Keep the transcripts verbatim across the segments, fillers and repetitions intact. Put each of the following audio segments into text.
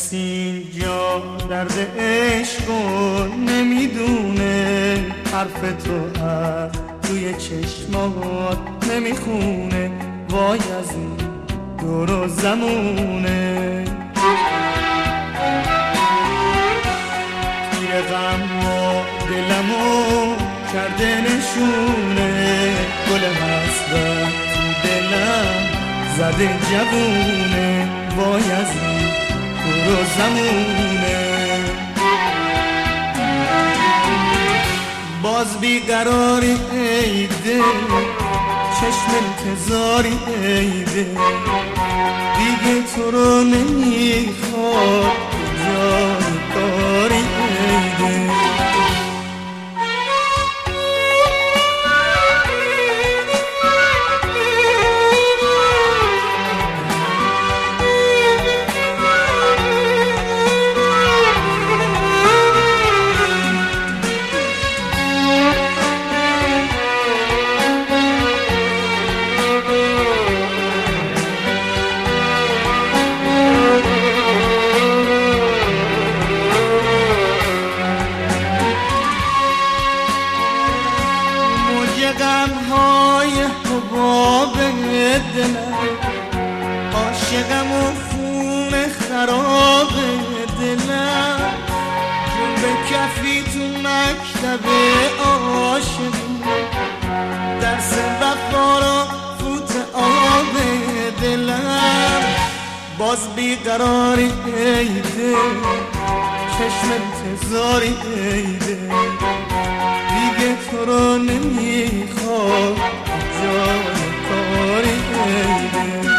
کسی اینجا درد عشق نمیدونه، حرف تو از توی چشمات نمیخونه، وای از این دور و زمونه. توی غم و دلمو کرده نشونه، گل حسرت تو دلم زده جوونه، وای از این دور و زمونه. باز بیقراری ای دل، چشم انتظاری ای دل، دیگه تو رو نمیخواد جای کاری ای دل. غم‌های حباب دلم، عاشقم و خون خراب دلم، جون به کفی تو مکتب عاشقی، درس وفا را فوت آب دلم. باز بیقراری ای دل، چشم انتظاری ای دل، دیگه تو رو نمیخواد جای کاری ای دل.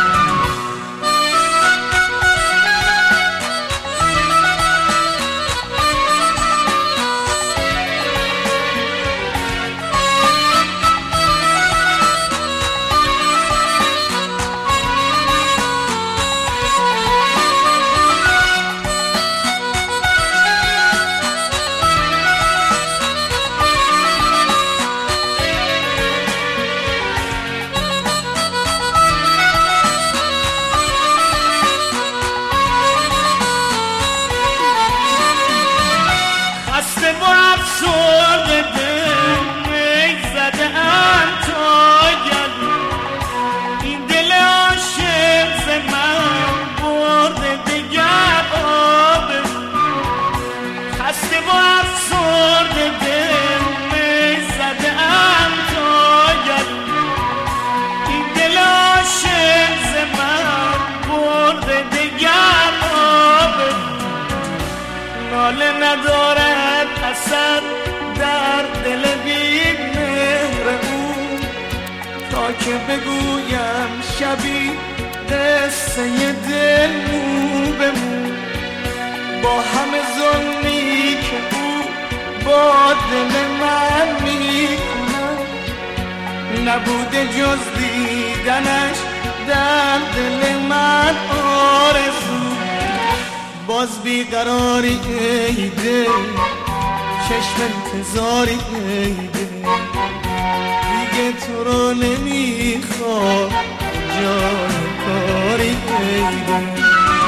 ندارد اثر در دل بی مهر او، تا که بگویم شبی قصه دل مو به مو، با همه ظلمی که او با دل من میکند، نبوده جز دیدنش در دل من آرزو. باز بیقراری ای دل، چشم انتظاری ای دل، دیگه تو رو نمیخواد جای کاری ای دل.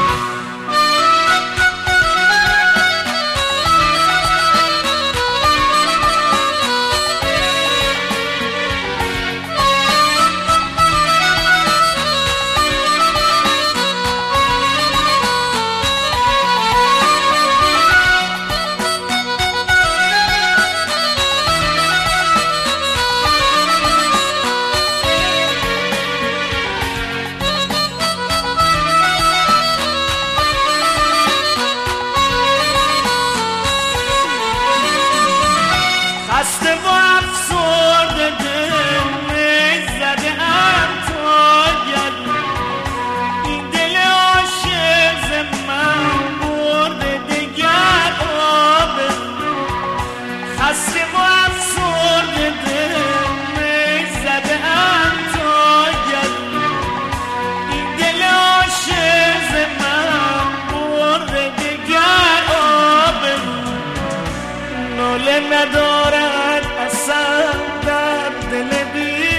خسته و افسرده دل زده ام تا گلو، این دل عاشق ز من برده دگر آبرو. خسته و افسرده دل زده ام تا گلو، این دل عاشق ز من برده دگر آبرو. ناله ندارد اصلا در دل بی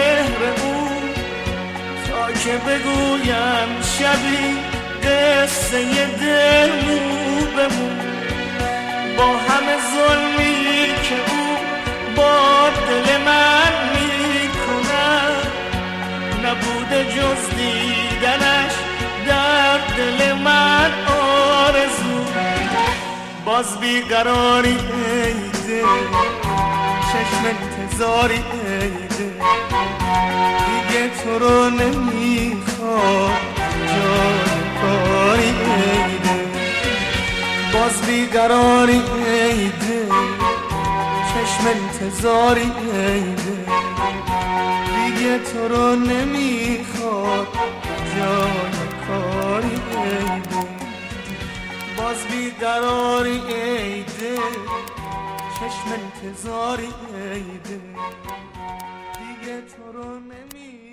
مهر او، تا که بگویم شبی قصه قصه دل مو بمون با همه ظلمی که او با دل من میکنه نبوده جز دیدنش در دل من آرزو باز بیقراری ای دل چشم انتظاری ای دل دیگه تو رو نمیخواد جای کاری ای دل باز بیقراری ای دل چشم انتظاری ای دل دیگه تو رو نمیخواد جای کاری ای دل باز بیقراری ای دل چشم انتظاری ای دل دیگه تو رو نمیخواد